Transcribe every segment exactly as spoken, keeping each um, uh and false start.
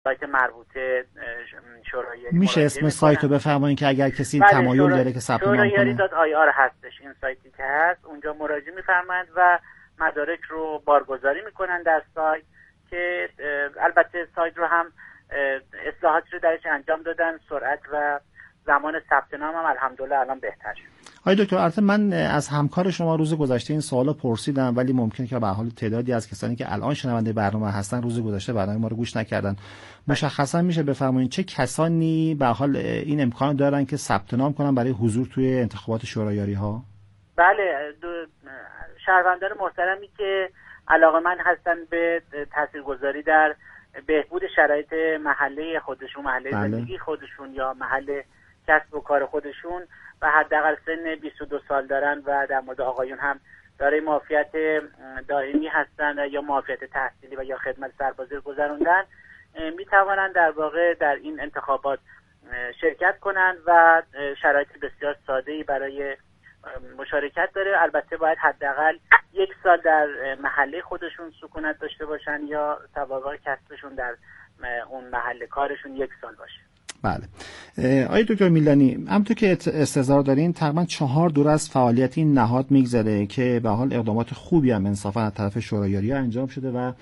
سایت مربوطه شورای یاری میشه اسم سایت رو بفرمایید که اگر کسی بله تمایل شورا... داره که ثبت نام شورایاری کنه. دات آی آر هستش این سایتی که هست، اونجا مراجعه می‌فرمایند و مدارک رو بارگذاری میکنن در سایت که البته سایت رو هم اصلاحاتی رو درش انجام دادن، سرعت و زمان ثبت نام هم الحمدلله الان بهتر شد. آقای دکتر البته من از همکار شما روز گذشته این سوالو پرسیدم، ولی ممکنه که به حال تعدادی از کسانی که الان شنونده برنامه هستن روز گذشته برنامه ما رو گوش نکردن. مشخصا میشه بفرمایید چه کسانی به حال این امکان دارن که ثبت نام کنن برای حضور توی انتخابات شورایاری ها؟ بله، شهروندان محترمی که علاقه‌مند هستن به تاثیرگذاری در بهبود شرایط محله خودشون، محله بله. زندگی خودشون یا محل کسب و کار خودشون و حداقل سن بیست و دو سال دارن و در مورد آقایون هم دارای معافیت دائمی هستن یا معافیت تحصیلی و یا خدمت سربازی رو گذروندن، می توانند در واقع در این انتخابات شرکت کنند و شرایط بسیار ساده‌ای برای مشارکت داره. البته باید حداقل یک سال در محله خودشون سکونت داشته باشن یا سوابق کسبشون در اون محله کارشون یک سال باشه. بله. آقای دکتر میلانی، همونطور که استظهار دارین تقریبا چهار دوره از فعالیت این نهاد میگذره که به حال اقدامات خوبی هم انصافا از طرف شورایاری ها انجام شده و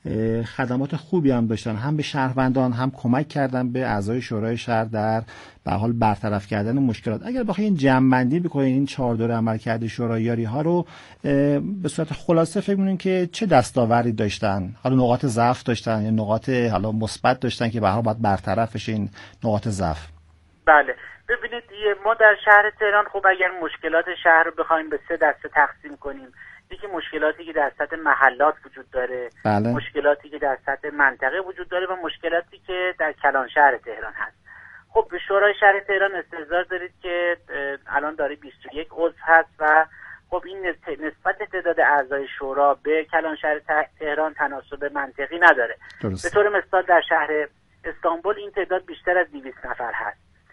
خدمات خوبی هم داشتن، هم به شهروندان هم کمک کردن به اعضای شورای شهر در به حال برطرف کردن مشکلات. اگر بخواید جمع‌بندی بکنید این چهار دوره عملکرد شورایاری ها رو به صورت خلاصه فکر می‌کنید که چه دستاوردی داشتن؟ حالا نقاط ضعف داشتن یا نقاط حالا مثبت داشتن که به هر حال باید برطرف بشه این نقاط ضعف؟ بله، ببینید ما در شهر تهران خب اگر مشکلات شهر رو بخوایم به سه دسته تقسیم کنیم، یکی مشکلاتی که در سطح محلات وجود داره، بله. مشکلاتی که در سطح منطقه وجود داره و مشکلاتی که در کلان شهر تهران هست. خب به شورای شهر تهران استحضار دارید که الان داره بیست و یک عضو هست و خب این نسبت تعداد اعضای شورا به کلان شهر تهران تناسب منطقی نداره. درست. به طور مثال در شهر استانبول این تعداد بیشتر از دویست نفر هست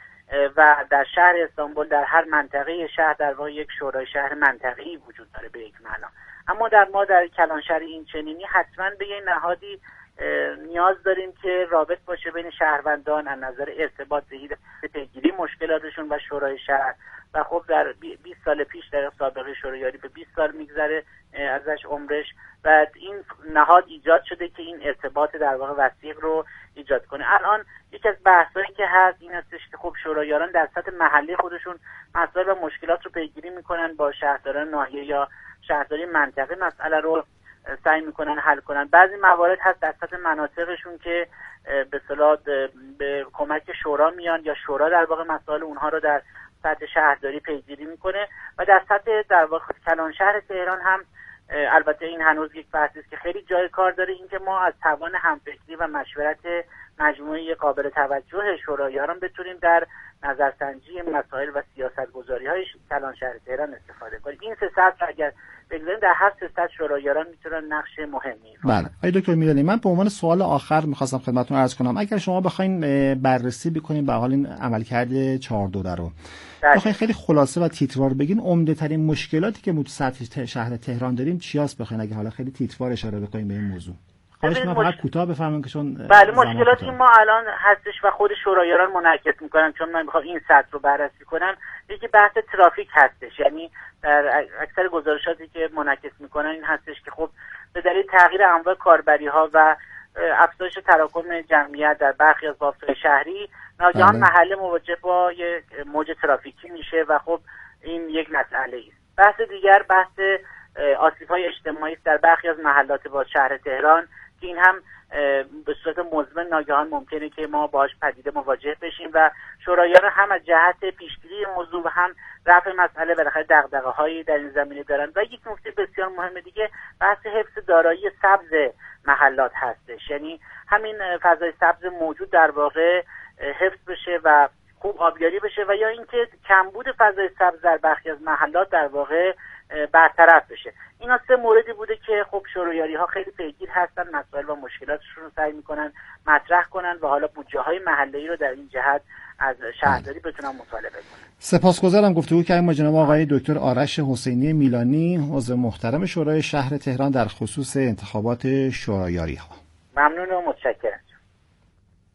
و در شهر استانبول در هر منطقه شهر در واقع یک شورای شهر منطقه‌ای وجود داره به یک معنا. اما در ما در کلان شهر این چنینی حتما به یه نهادی نیاز داریم که رابط باشه بین شهروندان از نظر ارتباط ذهید پیگیری مشکلاتشون و شورای شهر. و خب در بیست سال پیش در سابقه شورایاری به بیست سال میگذره ازش عمرش و این نهاد ایجاد شده که این ارتباط در واقع وثیق رو ایجاد کنه. الان یکی از بحثایی که هست این هستش که خب شورایاران در سطح محلی خودشون مسائل و مشکلات رو پیگیری میکنن، با شهرداران ناحیه یا شهرداری منطقه مسئله رو سعی میکنن حل کنن. بعضی موارد هست در سطح مناطقشون که به اصطلاح به کمک شورا میان یا شورا در واقع مسائل اونها رو در سطح شهرداری پیگیری میکنه و در سطح در واقع کلان شهر تهران هم البته این هنوز یک بحثی است که خیلی جای کار داره، اینکه ما از توان همفکری و مشورت مجموعه قابل توجه شوراییان بتونیم در نظرسنجی مسائل و سیاست‌گذاری‌های کلان شهر تهران استفاده کنیم. این سه سطح اگر بگذاریم در هر سه سطح شوراییان میتونن نقش مهمی ایفا کنن. بله. آقای دکتر میلانی، من به عنوان سوال آخر می‌خواستم خدمتتون عرض کنم اگر شما بخواید بررسی بکنید به حال این عملکرد چهار دوره رو، بخواید خیلی خلاصه و تیتروار بگین عمده ترین مشکلاتی که ما تو سطح شهر تهران داریم چیاست، بخواید اگه حالا خیلی تیتروار اشاره بکنیم به این موضوع. خواهش می‌کنم فقط کوتاه بفرمایید که چون بله مشکلاتی ما الان هستش و خود شوراییان منعکس میکنن، چون من میخوام این سطح رو بررسی کنم. یکی بحث ترافیک هستش، یعنی در اکثر گزارشاتی که منعکس میکنن این هستش که خب به دلیل تغییر انواع کاربری ها و افزایش تراکم جمعیت در برخی از بافت‌های شهری ناگهان محله مواجه با یک موج ترافیکی میشه و خب این یک مسئله است. بحث دیگر بحث آسیب‌های اجتماعی در برخی از محلات با شهر تهران که این هم به صورت مزمن ناگهان ممکنه که ما باهاش پدیده مواجه بشیم و شوراییان هم از جهت پیشگیری موضوع و هم رفع مسئله بالاخره دغدغه‌هایی در این زمینه دارن. و یک نکته بسیار مهم دیگه بحث حفظ دارایی سبز محلات هستش، یعنی همین فضای سبز موجود در واقع حفظ بشه و خوب آبیاری بشه و یا اینکه کمبود فضای سبز در برخی از محلات در واقع برطرف بشه. اینا سه موردی بوده که خب شوراییاری ها خیلی پیگیر هستن، مسائل و مشکلاتشون رو سعی میکنن مطرح کنن و حالا بودجه های محلی رو در این جهت از شهرداری بتونن مطالبه کنن. سپاسگزارم گفتگو کردیم با جناب آقای دکتر آرش حسینی میلانی، عضو محترم شورای شهر تهران در خصوص انتخابات شوراییاری ها. ممنون و متشکرم.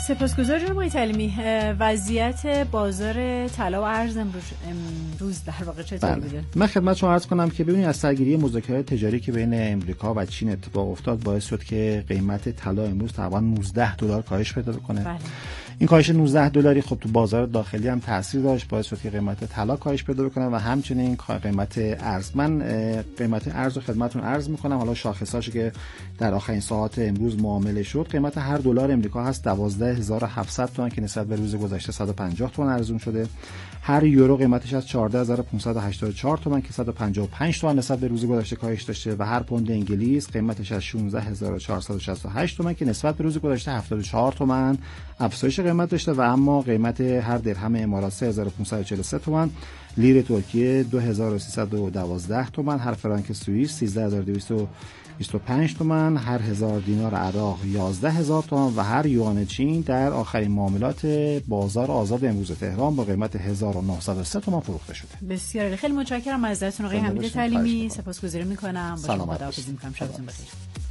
سپاسگزار جناب آقای تعلیمی. وضعیت بازار طلا و ارز امروز امروز در واقع چطوری بوده؟ من خدمتتون عرض کنم که ببینید از سرگیری مذاکرات تجاری که بین امریکا و چین اتفاق افتاد باعث شد که قیمت طلا امروز تقریبا نوزده دلار کاهش پیدا کنه. بله. این کاهش نوزده دلاری خب تو بازار داخلی هم تاثیر داشت، باعث شد که قیمت طلا کاهش پیدا کنه و همچنین قیمت ارز. من قیمت ارز رو خدمتتون عرض می‌کنم. حالا شاخصاشی که در آخرین ساعات امروز معامله شد، قیمت هر دلار امریکا هست دوازده هزار و هفتصد تومان که نسبت به روز گذشته صد و پنجاه تومان ارزون شده. هر یورو قیمتش از چهارده هزار و پانصد و هشتاد و چهار تومان که صد و پنجاه و پنج تومان نسبت به روز گذشته کاهش داشته و هر پوند انگلیس قیمتش از شانزده هزار و چهارصد و شصت و هشت تومان که نسبت به روز گذشته هفتاد و چهار تومان افزایش قیمت داشته و اما قیمت هر درهم امارات سه هزار و پانصد و چهل و سه تومان، لیر ترکیه دو هزار و سیصد و دوازده تومان، هر فرانک سوئیس سیزده هزار و دویست و بیست و پنج تومان، هر هزار دینار عراق یازده هزار تومان و هر یوان چین در آخرین معاملات بازار آزاد امروز تهران با قیمت هزار و نهصد و سه تومان فروخته شده. بسیار خیلی متشکرم ازتون آقای حمید تعلیمی. سپاسگزاری میکنم. با شما خداحافظی میکنم. شبتون بخیر.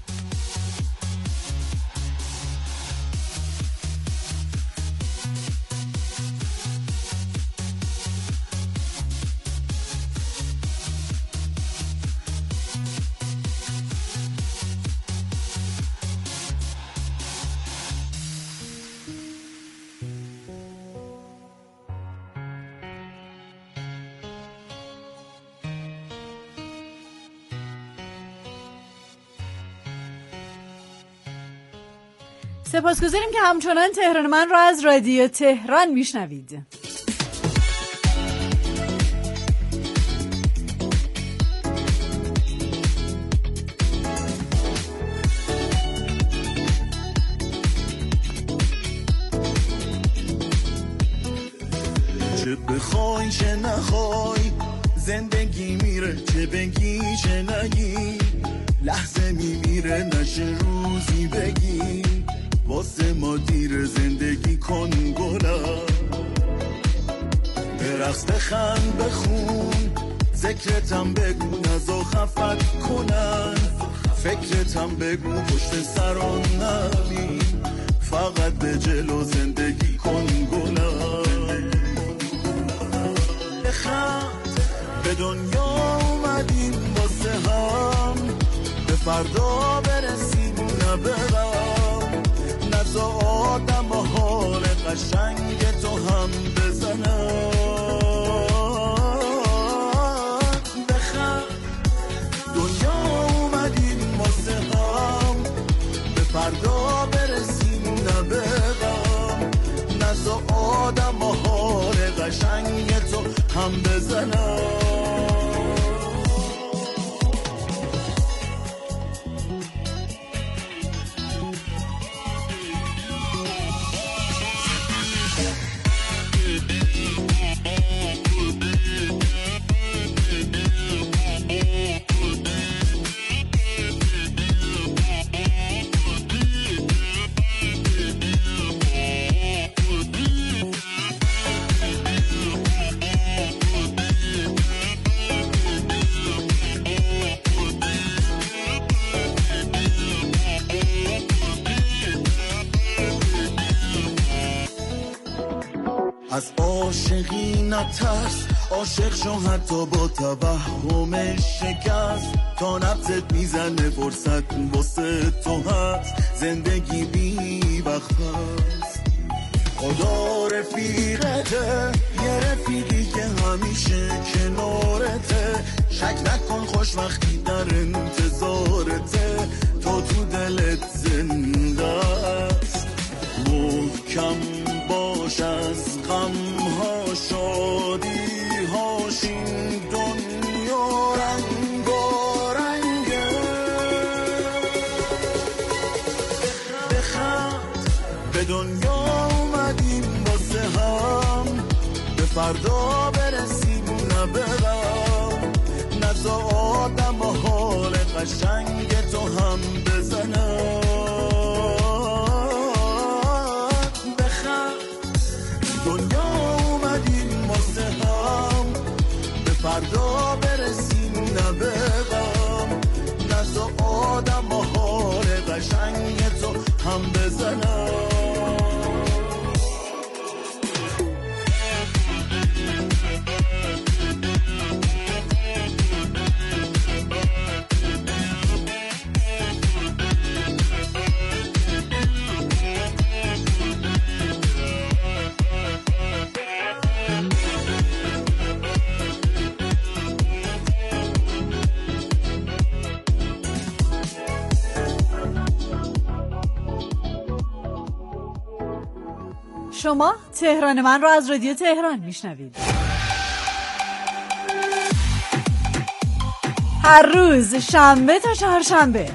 سپاسگزاریم که همچنان تهران من را از رادیو تهران میشنوید. چه بخوای چه نخوای زندگی میره، چه بگی چه نگی لحظه میمیره، نشه روزی بگی واسه ما دیر زندگی کن گلا، به رقص بخند بخون ذکرتم بگو نزا خفت کنن، فکرتم بگو پشت سران نبین، فقط به جلو زندگی کن گلا، بخند به دنیا اومدیم واسه هم به فردا برسیم نبرم، نزا آدم و حال قشنگ تو هم بزنم، بخند دنیا اومدیم واسه هم به فردا برسیم نبرم، نزا آدم و حال قشنگ تو هم بزنم. از عاشقی نترس، عاشق شو حتی با توهم شکست، تا نبضت میزنه فرصت واسه تو هست، زندگی بی وقت هست، خدا رفیقته، یه رفیقی که همیشه کنارته، شک نکن خوش وقتی در انتظارته، تو تو دلت زنده است، محکم باش از غم ها شادی هاش، این دنیا رنگ و رنگه، بخند به دنیا اومدیم واسه هم به فردا برسیم نبرم، نزا آدم و حال قشنگ تو هم بزنم، فردا برسیم نبرم، نزا آدم و حال قشنگ تو هم بزنم. شما تهران من رو از رادیو تهران میشنوید. هر روز شنبه تا چهارشنبه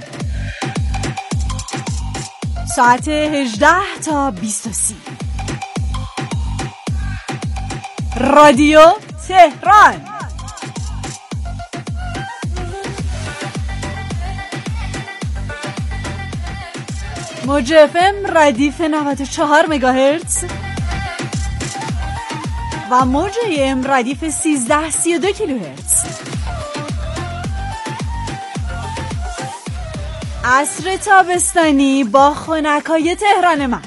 ساعت هجده تا بیست و سی رادیو تهران. موج اف ام ردیف نود و چهار مگاهرتز و موج ام ردیف سیزده سی و دو کیلوهرتز. عصر تابستانی با خنکای تهران من.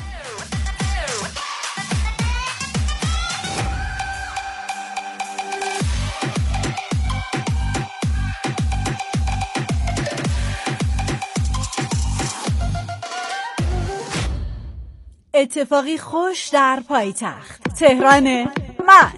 اتفاقی خوش در پایتخت تهران من.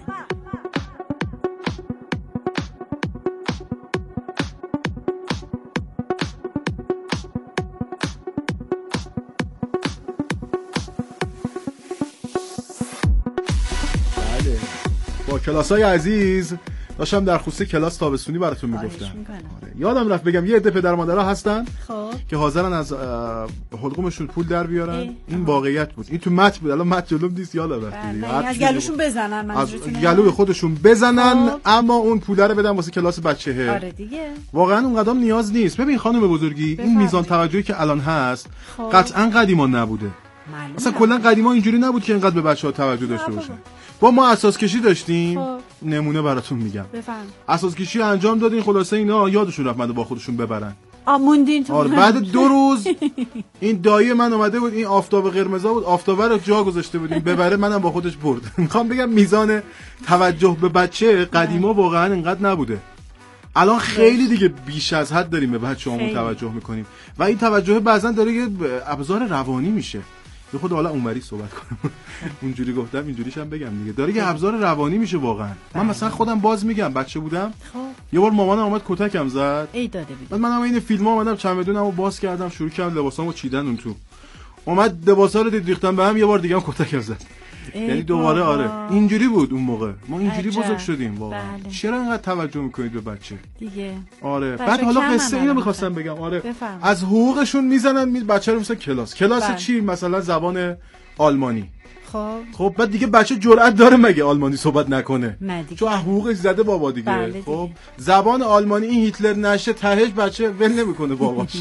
با کلاسای عزیز داشتم در خصوص کلاس تابستونی براتون میگفتم. آره. یادم رفت بگم یه عده پدر مادرها هستن خب. که حاضرن از حلقومشون پول در بیارن. ای. این واقعیت بود. این تو مت بود. الان مت جلوم نیست. یادم رفت. از گلوشون بزنن منظورتونه. از گلوی خودشون بزنن خب. اما اون پوله رو بدن واسه کلاس بچه‌ها. آره دیگه. واقعا اون قدم نیاز نیست. ببین خانم بزرگی بفرد. این میزان توجهی که الان هست خب. قطعا قدیما نبوده. اصلا کلا قدیما اینجوری نبود که اینقدر به بچه‌ها توجه داشته باشن. با ما اساس کشی داشتیم خب. نمونه براتون میگم. بفهم. اساس کشی انجام دادین خلاصه اینا یادشون رفت منو با خودشون ببرن. آموندین تو. آره بعد دو روز این دایی من اومده بود این آفتاب قرمزا بود آفتابه رو جا گذاشته بودیم ببره منم با خودش برد. میخوام بگم میزان توجه به بچه قدیما واقعا اینقدر نبوده. الان خیلی دیگه بیش از حد داریم به بچه‌هامون توجه میکنیم و این توجه بعضن داره یه ابزار روانی میشه. به خود حالا اونوری صحبت کنم. اونجوری گفتم اینجوریش هم بگم دیگه. داره یه ابزار روانی میشه واقعا. من مثلا خودم باز میگم بچه بودم خب. یه بار مامانم اومد کتکم زد. ای داده بود. بعد منم این فیلم‌ها اومدم چمدونمو باز کردم شروع کردم لباسامو چیدن اون تو. اومد لباسا رو دید ریختم به هم یه بار دیگه هم کتکم زد. یعنی دوباره آره اینجوری بود اون موقع. ما اینجوری بزرگ شدیم واقعا. بله. چرا اینقدر توجه میکنید به بچه؟ دیگه. آره بعد حالا قصه اینو می‌خواستم بگم. آره بفهم. از حقوقشون میزنن می بچه رو مثلا کلاس. کلاس بله. چی؟ مثلا زبان آلمانی. خب خب بعد دیگه بچه جرئت داره مگه آلمانی صحبت نکنه؟ چون حقوقش زده بابا دیگه. بله دیگه. خب زبان آلمانی این هیتلر نشه تهش بچه ول نمیکنه باباش.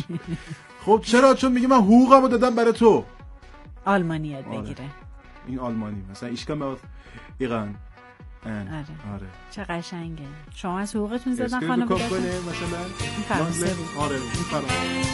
خب چرا؟ چون میگه من حقوقمو دادم برای تو. آلمانی یاد آره. بگیره. این آلمانی مثلا ایشکم باید ایران. آره. آره. چه قشنگه. شما از حقوقتون زدن خانم بگید. مثلا این فرانسه بود. آره این فرانسه.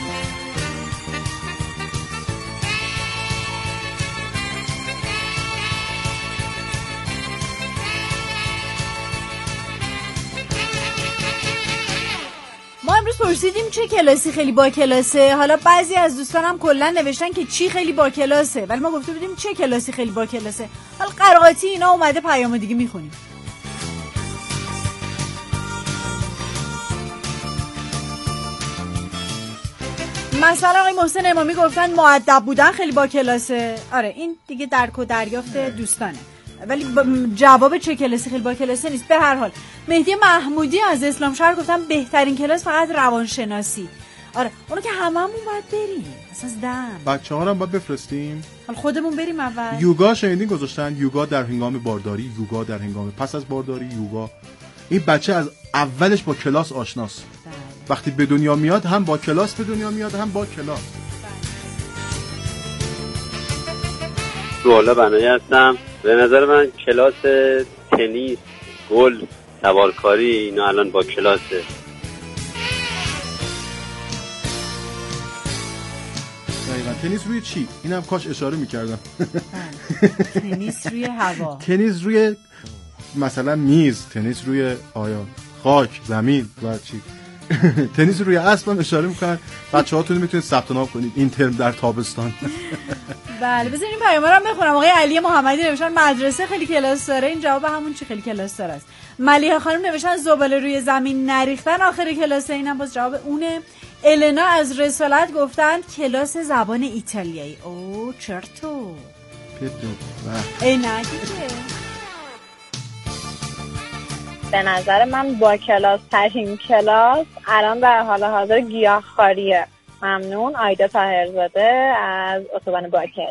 ما امروز پرسیدیم چه کلاسی خیلی با کلاسه. حالا بعضی از دوستانم کلا نوشتن که چی خیلی با کلاسه ولی ما گفته بودیم چه کلاسی خیلی با کلاسه. حالا قرائتی اینا اومده پیام دیگه میخونیم. مثلا آقای محسن امامی گفتن مؤدب بودن خیلی با کلاسه. آره این دیگه درک و دریافت دوستانه ولی جواب چه کلاسی خیلی با کلاسه نیست. به هر حال مهدی محمودی از اسلام شهر گفتن بهترین کلاس فقط روانشناسی. آره اونو که هممون باید بریم اساس دم. بچه‌ها رو هم باید بفرستیم. حالا خودمون بریم اول. یوگا شنیدین گذاشتن یوگا در هنگام بارداری، یوگا در هنگام پس از بارداری، یوگا. این بچه از اولش با کلاس آشناست. بله. وقتی به دنیا میاد هم با کلاس به دنیا میاد هم با کلاس. سوالا بنایی هستم. به نظر من کلاس تنیس، گلف، سوارکاری اینا الان با کلاسه. دقیقاً. تنیس روی چی؟ اینم کاش اشاره می‌کردم. تنیس روی هوا. تنیس روی مثلا میز، تنیس روی آیا خاک، زمین و چی؟ تنیس روی اسب هم اشاره میکنن. بچه‌هاتون میتونید ثبت نام کنید این ترم در تابستان. بله بذارین این پیام رو هم بخونم. آقای علی محمدی نوشتن مدرسه خیلی کلاس داره. این جواب همون چی خیلی کلاس داره است. ملیحه خانم نوشتن زباله روی زمین نریختن آخر کلاسه. اینم باز جواب اونه. النا از رسالت گفتن کلاس زبان ایتالیایی. اوه چرتو عینک به نظر من با کلاس ترین کلاس الان در حال حاضر گیاهخواریه. ممنون. آیدا طاهرزاده از اتوبان باکری.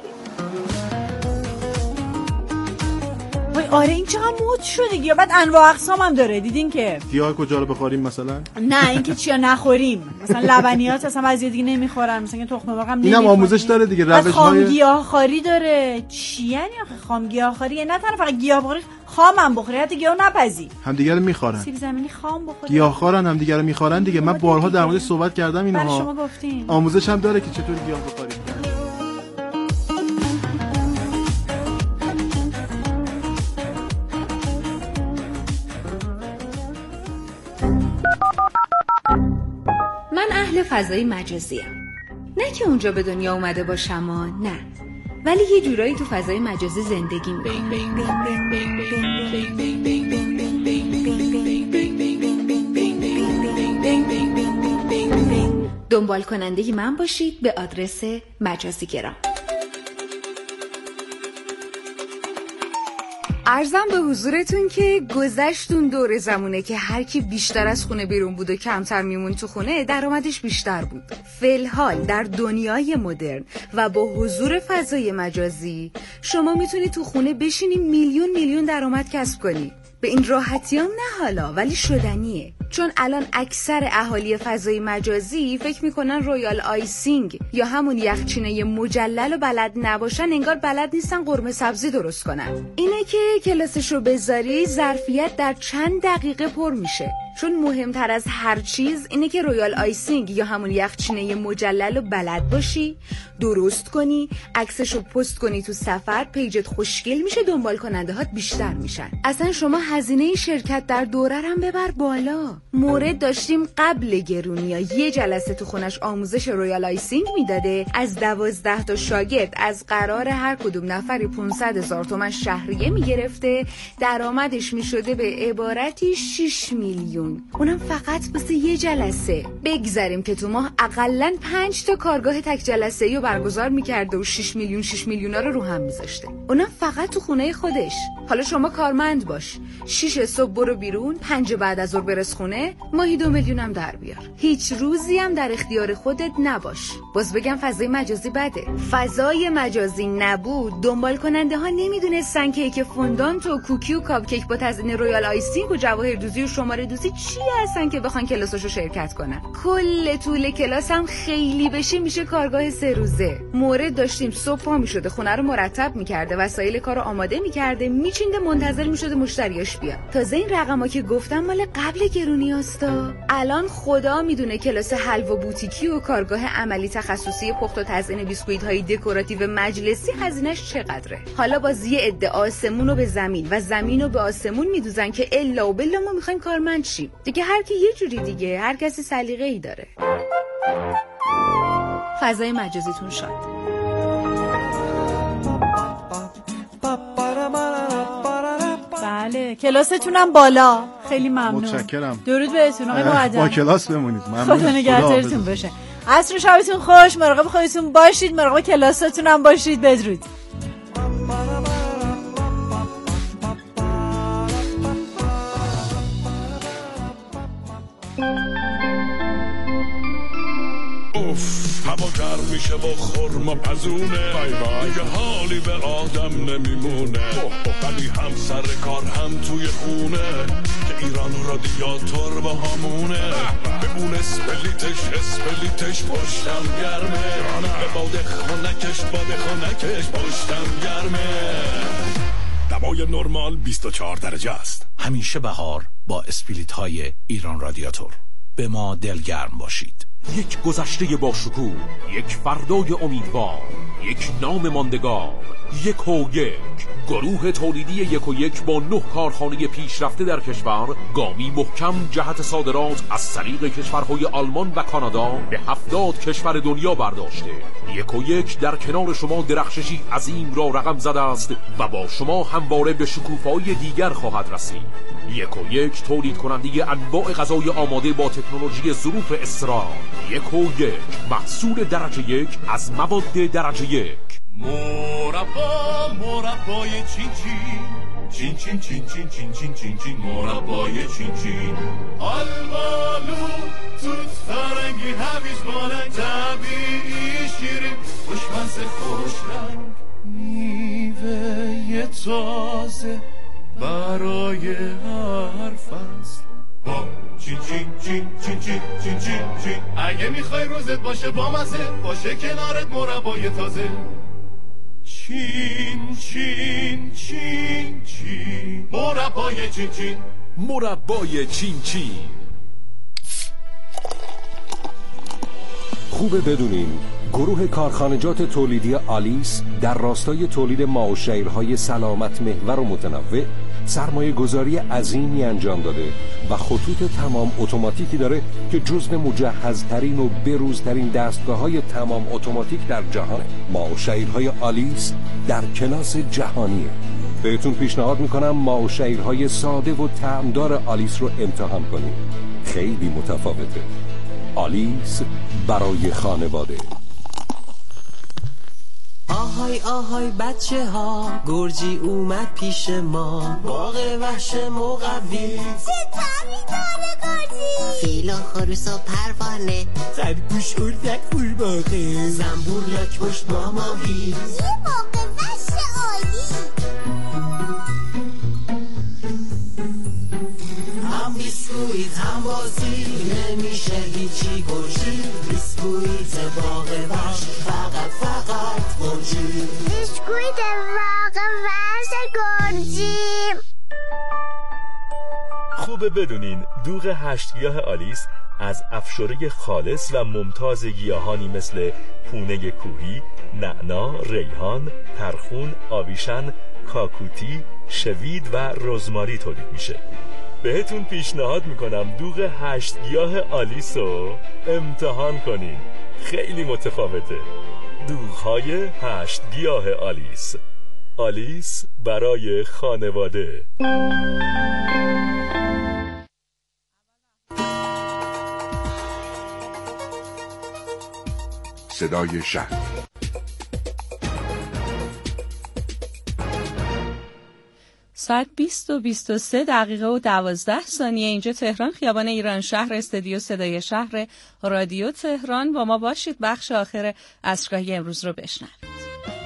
وای آره این چقدر مود شده گیاه، بعد انواع اقسام هم داره. دیدین که گیاه کجا رو بخوریم مثلا؟ نه اینکه چیا نخوریم، مثلا لبنیات اصلا بعضی دیگه نمیخورن، مثلا تخم مرغ هم نمیخورن. اینم آموزش داره دیگه، روش های خام گیاهخواری داره. چی یعنی آخه خام گیاهخواری؟ یعنی نه تنها فقط گیاه بخوری، خام هم بخوری، حتی گیاه نپزی. همدیگه رو میخورن. سیب زمینی خام بخوری. گیاهخوارن همدیگه رو میخورن دیگه. من بارها در موردش صحبت کردم اینها. شما گفتین. آموزش هم داره که چطور گیاه بخورید. من اهل فضای مجازی ام. نه که اونجا به دنیا اومده باشم ها، نه، ولی یه جورایی تو فضای مجازی زندگی میکنم. دنبال کننده من باشید به آدرس مجازی گرام. عرضم به حضورتون که گذشتون دور زمونه که هر کی بیشتر از خونه بیرون بود و کمتر میمون تو خونه درآمدش بیشتر بود. فی‌الحال در دنیای مدرن و با حضور فضای مجازی شما میتونید تو خونه بشینی میلیون میلیون درآمد کسب کنی. به این راحتی هم نه حالا، ولی شدنیه. چون الان اکثر اهالی فضای مجازی فکر میکنن رویال آیسینگ یا همون یخچینه مجلل و بلد نباشن، انگار بلد نیستن قرمه سبزی درست کنن. اینه که کلاسشو بذاری ظرفیت در چند دقیقه پر میشه. چون مهمتر از هر چیز اینه که رویال آیسینگ یا همون یخچینه مجلل رو بلد باشی، درست کنی، عکسشو پست کنی تو سفر، پیجت خوشگل میشه، دنبال کننده هات بیشتر میشن. اصلا شما هزینه شرکت در دوره هم ببر بالا. مورد داشتیم قبل گرونیا یه جلسه تو خونش آموزش رویال آیسینگ میداده، از دوازده تا شاگرد از قرار هر کدوم نفری پانصد هزار تومان شهریه میگرفته، درآمدش میشده به عبارتی شش میلیون، اونم فقط واسه یه جلسه. بگذاریم که تو ماه اقلن پنج تا کارگاه تک جلسه‌ای رو برگزار میکرده و شش میلیون شش میلیونا رو رو هم میذاشته، اونم فقط تو خونه خودش. حالا شما کارمند باش، شش صبح برو بیرون، پنج بعد از ظهر برس خونه، ماهی دو میلیون هم در بیار. هیچ روزی هم در اختیار خودت نباش. باز بگم فضای مجازی بده. فضای مجازی نبود دنبال کننده ها نمیدونستن کیک فوندانت و کوکی و کاپ کیک با تزیین رویال آیسینگ و جواهر دوزی و شماره دوزی چی هستن که بخوان کلاساشو شرکت کنن. کل طول کلاس هم خیلی بشه میشه کارگاه سه روزه. مورد داشتیم صبح پا میشده خونه رو مرتب میکرده، وسایل کارو آماده میکرده، میچینده، منتظر میشده مشتریاش بیاد. تازه این رقما که گفتم مال قبل گرونیاستا. الان خدا میدونه کلاس حلوا بوتیکی و کارگاه عملی تخصصی پخت و تزیین بیسکویت های دکوراتیو مجلسی هزینه‌اش چقدره. حالا باز یه عده آسمون رو به زمین و زمین رو به آسمون میدوزن که الا و بلا ما میخوایم کارمند شیم. دیگه هر کی یه جوری دیگه، هر کسی سلیقه‌ای داره. فضای مجازیتون شاد. بله کلاستونم بالا. خیلی ممنون. متشکرم. درود بهتون آقای مقدم. با کلاس بمونید. ممنون. خدا نگهدارتون باشه. عصر شبتون خوش. مراقب خودتون باشید، مراقب کلاستون هم باشید. بدرود. اوف هوا گرم میشه با خورما پزونه، دیگه حالی به آدم نمیمونه، ولی هم سر کار هم توی خونه که ایران رادیاتور با همونه، به اون اسپلیتش اسپلیتش پشتم گرمه، به باد خونکش باد خونکش پشتم گرمه. دمای نرمال بیست و چهار درجه است. همیشه بهار با اسپلیت های ایران رادیاتور. به ما دلگرم باشید. یک گذشته با شکوه، یک فردای امیدوار، یک نام ماندگار، یک و یک گروه تولیدی یک و یک با نه کارخانه پیشرفته در کشور، گامی محکم جهت صادرات از طریق کشورهای آلمان و کانادا به هفتاد کشور دنیا برداشته. یک و یک در کنار شما درخششی عظیم را رقم زده است و با شما همواره به شکوفه‌های دیگر خواهد رسید. یک و یک تولید کننده انواع غذای آماده با تکنولوژی ظروف اسرار. یک و یک محصول درجه یک از مواد درجه یک. مربا مربای چین چین چین چین چین چین چین چین چین مربای چین چین آلبالو توت فرنگی هویج بالنگ طبیعی شیرین خوشمزه خوش رنگ میوه تازه برای هر فصل با چین چین چین چین چین چین چین چین اگه میخوای روزت باشه با مزه باشه کنارت مربای تازه چین چین چین چین مربای چین چین مربای چین چین. خوبه بدونین گروه کارخانجات تولیدی آلیس در راستای تولید ماه‌وشیرهای سلامت محور و متنوع سرمایه گذاری عظیمی انجام داده و خطوط تمام اتوماتیکی داره که جزو مجهزترین و بروزترین دستگاه‌های تمام اتوماتیک در جهانه. ماه‌وشیرهای آلیس در کلاس جهانیه. بهتون پیشنهاد میکنم ماه‌وشیرهای ساده و طعمدار آلیس رو امتحان کنید. خیلی متفاوته. آلیس برای خانواده. آهای آهای بچه ها گرجی اومد پیش ما باغ وحش مقوی چه طعمی داره گرجی فیلا خروس و پروانه خرگوش اردک قورباغه زنبور لاک پشت ماماهی یه باغ وحش عالی هم بیسکویت هم بازی نمیشه هیچی گرجی بیسکویت باغ وحش فقط فقط گرجی بیسکویت باغ وحش گرجی. خوبه بدونین دوغ هشت گیاه آلیس از افشاره خالص و ممتاز گیاهانی مثل پونه کوهی، نعنا، ریحان، ترخون، آویشن، کاکوتی، شوید و رزماری تولید میشه. بهتون پیشنهاد میکنم دوغ هشت گیاه آلیس رو امتحان کنین. خیلی متفاوته. دوغ‌های هشت گیاه آلیس. آلیس برای خانواده. صدای شهر. ساعت بیست و بیست و سه دقیقه و دوازده ثانیه اینجا تهران، خیابان ایران شهر، استودیو صدای شهر رادیو تهران. با ما باشید، بخش آخر عصرگاهی امروز رو بشنوید.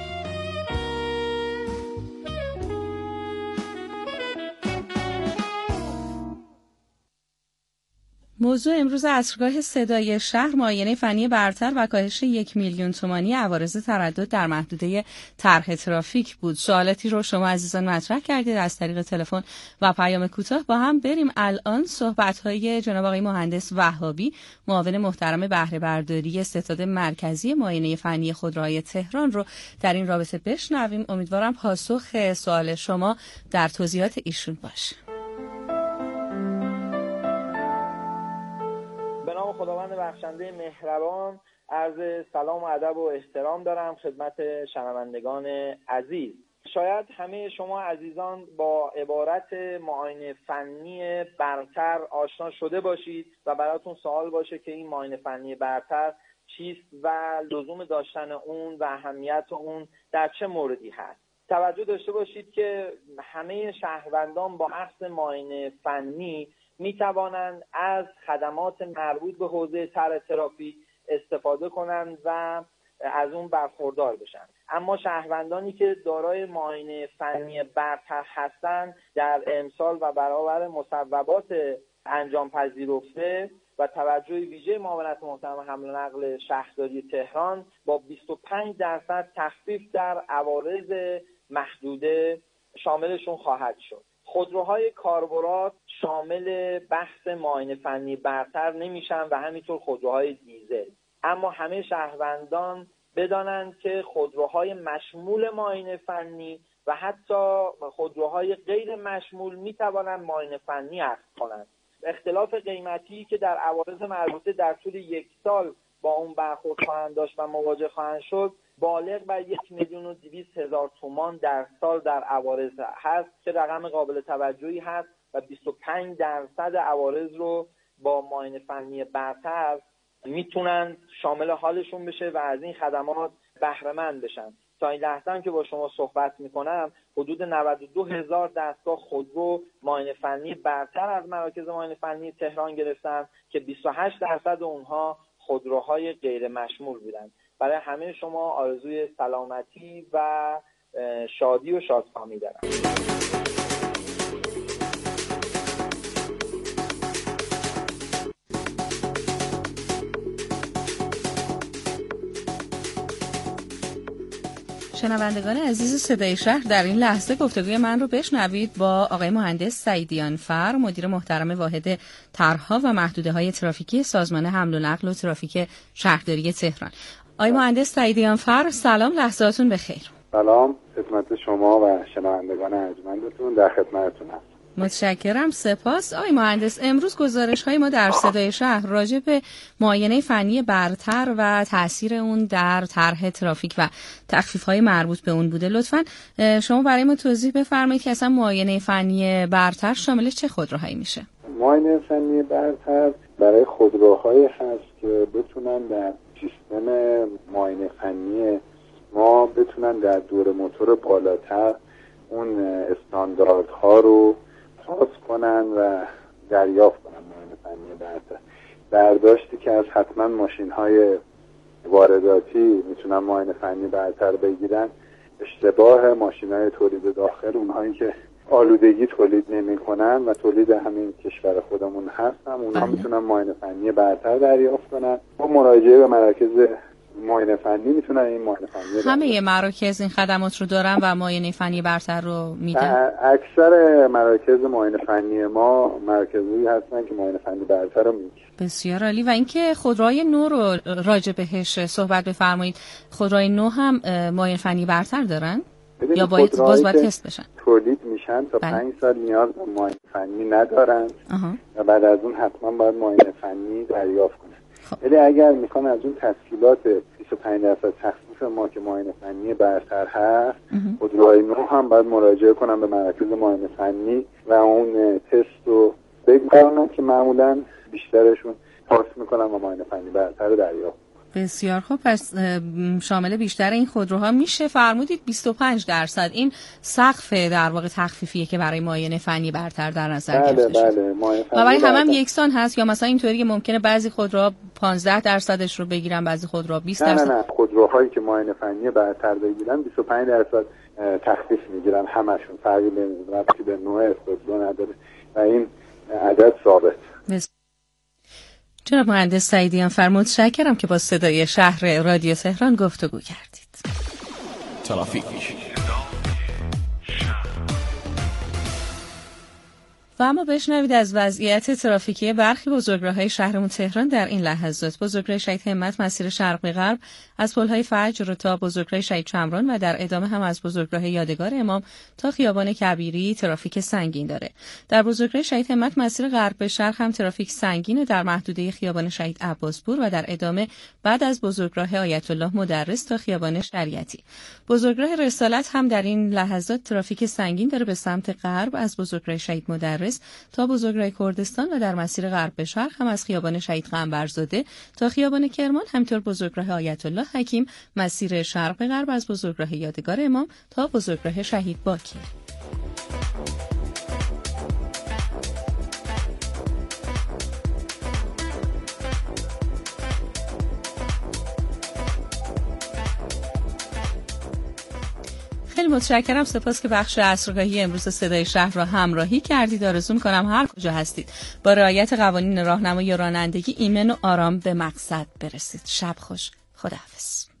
موضوع امروز عصرگاه صدای شهر معاینه فنی برتر و کاهش یک میلیون تومانی عوارض تردد در محدوده طرح ترافیک بود. سوالاتی رو شما عزیزان مطرح کردید از طریق تلفن و پیام کوتاه. با هم بریم الان صحبت‌های جناب آقای مهندس وهابی، معاون محترم بهره برداری ستاد مرکزی معاینه فنی خودروهای تهران رو در این رابطه بشنویم. امیدوارم پاسخ سوال شما در توضیحات ایشون باشه. خداوند بخشنده مهربان، عرض سلام و ادب و احترام دارم خدمت شنوندگان عزیز. شاید همه شما عزیزان با عبارت معاینه فنی برتر آشنا شده باشید و براتون سوال باشه که این معاینه فنی برتر چیست و لزوم داشتن اون و اهمیت اون در چه موردی هست. توجه داشته باشید که همه شهروندان با اخذ معاینه فنی می توانند از خدمات مربوط به حوزه طرح ترافیک استفاده کنند و از اون برخوردار بشن. اما شهروندانی که دارای معاینه فنی برتر هستند در امسال و برابر مصوبات انجام پذیرفته و توجه ویژه معاونت محترم حمل و نقل شهرداری تهران با بیست و پنج درصد تخفیف در عوارض محدوده شاملشون خواهد شد. خودروهای کاربرات شامل بحث معاینه فنی برتر نمیشن و همینطور خودروهای دیزل. اما همه شهروندان بدانند که خودروهای مشمول معاینه فنی و حتی خودروهای غیر مشمول میتوانند معاینه فنی عقد کنند. اختلاف قیمتی که در عوارض مربوطه در طول یک سال با اون برخورد خواهند داشت و مواجه خواهند شد بالغ بر یک میلیون و دویست هزار تومان در سال در عوارض هست که رقم قابل توجهی هست و بیست و پنج درصد عوارض رو با معاینه فنی برتر میتونن شامل حالشون بشه و از این خدمات بهره مند بشن. تا این لحظه هم که با شما صحبت میکنم حدود نود و دو هزار دستگاه خودرو معاینه فنی برتر از مراکز معاینه فنی تهران گرفتم که بیست و هشت درصد اونها خودروهای غیر مشمول بودند. برای همه شما آرزوی سلامتی و شادی و شادکامی دارم. شنوندگان عزیز صدای شهر، در این لحظه گفتگوی من رو بشنوید با آقای مهندس سعیدیان فر، مدیر محترم واحد طرح‌ها و محدوده‌های ترافیکی سازمان حمل و نقل و ترافیک شهرداری تهران. آقای مهندس سعیدیان فر، سلام، لحظاتون بخیر. سلام خدمت شما و شنوندگان ارجمندتون، در خدمتتون هستم. متشکرم، سپاس. آقای مهندس، امروز گزارش‌های ما در صدای شهر راجع به معاینه فنی برتر و تأثیر اون در طرح ترافیک و تخفیف‌های مربوط به اون بوده. لطفاً شما برای ما توضیح بفرمایید که اصلا معاینه فنی برتر شامل چه خودروهایی میشه؟ معاینه فنی برتر برای خودروهایی هست که بتونن در سیستم معاینه فنی ما بتونن در دور موتور بالاتر اون استانداردها رو پاس کنن و دریافت کنن. معاینه فنی برتر برداشتی که از حتما ماشین های وارداتی میتونن معاینه فنی برتر بگیرن، اشتباه ماشین های تولید داخل، اونهایی که آلودگی تولید نمی کنن و تولید همین کشور خودمون هستن، اونها میتونن معاینه فنی برتر دریافت کنن. با مراجعه به مراکز معاینه فنی میتونن این معاینه فنی همه مراکز این خدمات رو دارن و معاینه فنی برتر رو میدن. اکثر مراکز معاینه فنی ما مرکزی هستن که معاینه فنی برتر رو میدن. بسیار عالی. و اینکه خودروهای نو رو راجع بهش صحبت بفرمایید، خودروهای نو هم معاینه فنی برتر دارن یا باید باز باید تست بشن؟ تولید میشن تا بله. پنج سال نیاز به معاینه فنی ندارن آها. و بعد از اون حتما باید معاینه فنی دریافت کنن. ولی خب. اگر میخوان از اون تسهیلات بیست و پنج درصد تخفیف ما که معاینه فنی برتر هست، خودروهای نو هم باید مراجعه کنن به مراکز معاینه فنی و اون تست رو بگذارن که معمولا بیشترشون پاس میکنن و معاینه فنی برتر رو دریافت. بسیار خوب. پس شامل بیشتر این خودروها میشه. فرمودید بیست و پنج درصد این سقف در واقع تخفیفیه که برای معاینه فنی برتر در نظر بله گرفته شده. بله بله. و برای هم, هم یکسان هست یا مثلا اینطوری که ممکنه بعضی خودروها پانزده درصدش رو بگیرن، بعضی خودروها بیست درصد؟ نه نه نه، خودروهایی که معاینه فنی برتر بگیرن بیست و پنج درصد تخفیف میگیرن همشون، فرقی نمیکنه، ربطی به نوع خودرو نداره و این عدد ثابت. جناب مهندس سعیدیان فر، متشکرم که با صدای شهر رادیو تهران گفتگو کردید. ترافیک. و اما بشنوید از وضعیت ترافیکی برخی بزرگراه‌های شهرمون تهران در این لحظات. بزرگراه شهید همت مسیر شرق به غرب از پل‌های فجر تا بزرگراه شهید چمران و در ادامه هم از بزرگراه یادگار امام تا خیابان کبیری ترافیک سنگین داره. در بزرگراه شهید همت مسیر غرب به شرق هم ترافیک سنگین در محدوده خیابان شهید عباسپور و در ادامه بعد از بزرگراه آیت الله مدرس تا خیابان شریعتی. بزرگراه رسالت هم در این لحظات ترافیک سنگین داره به سمت غرب از بزرگراه شهید مدرس تا بزرگراه کردستان و در مسیر غرب به شرق هم از خیابان شهید قنبرزاده تا خیابان کرمان، همینطور بزرگراه آیت الله حکیم مسیر شرق به غرب از بزرگراه یادگار امام تا بزرگراه شهید باکی. خیلی متشکرم، سپاس که بخش عصرگاهی امروز صدای شهر را همراهی کردید. آرزو می‌کنم هر کجا هستید با رعایت قوانین راهنمایی و رانندگی ایمن و آرام به مقصد برسید. شب خوش. خداحافظ.